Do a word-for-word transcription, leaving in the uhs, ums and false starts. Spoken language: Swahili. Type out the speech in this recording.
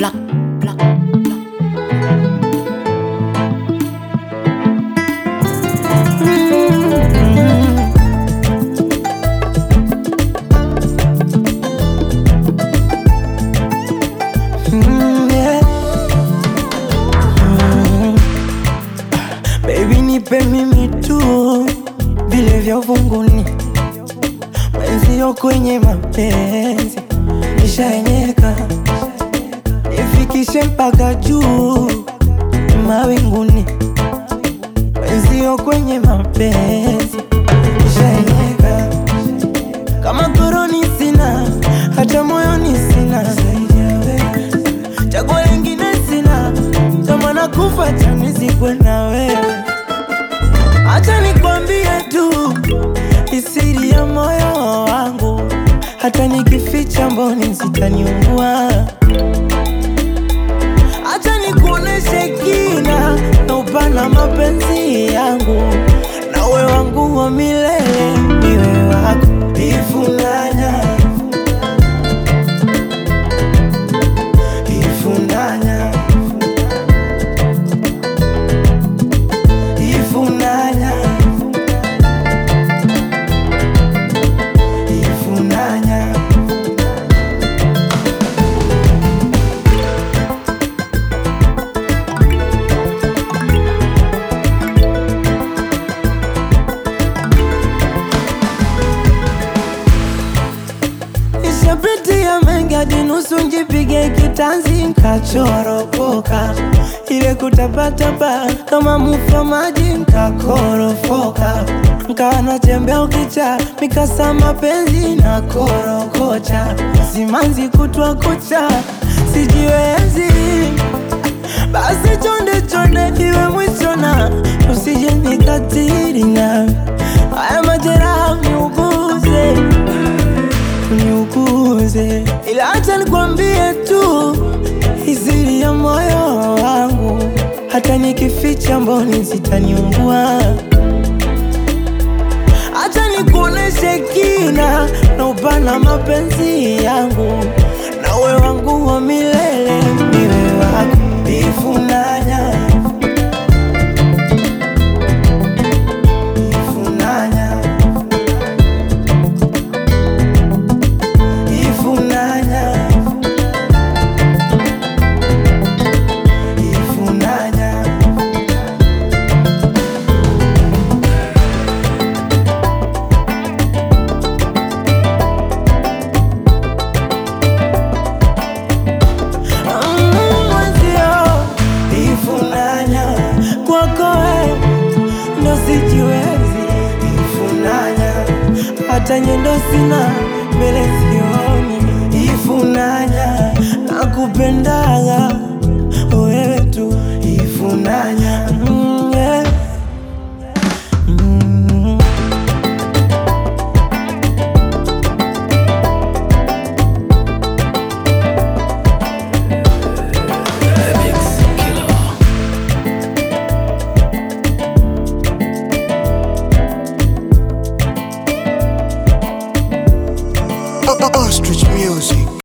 black, black, black. Baby nipe mimi tu vile vya uvunguni, mwenzio kwenye mapenzi nishaenyeka, nifikishe mpaka juu mawinguni, mwenzio kwenye mapenzi nishaenyeka. Kama koroni sina, hata moyoni sina, chaguo lingine sina, kama nakufa chanizikwe na wewe. Acha nikwambie tu siri ya moyo wangu, hata nikificha mboni zitaniua. Acha nikuoneshe kina na upana mapenzi yangu, na wewe wangu wa milele niwe wako. Ifunanya, ifunanya, ifunanya, ifunanya. Nishapitia mengi hadi nusu njipige kitanzi nkachoropoka, ile kutapatapa kama mufa maji nkakorofoka, nkawa natembea ukicha mikasa mapenzi na korokocha, simanzi kutwa kucha sijiwezi. Basi chonde chonde iwe mwisho na usije nikatiri, na haya majeraha uniuguze, uniuguze. Ila acha nikwambie tu siri ya moyo wangu, hata nikificha mboni zitaniumbua. Acha nikuoneshe kina na upana mapenzi yangu, na wewe wangu wa milele niwe wako. Ifunanya, ifunanya, ifunanya, ifunanya. Kwako ndo sijiwezi, ifunanya, hata nyendo sina mbele sioni, ifunanya, nakupendaga wewe tu, ifunanya.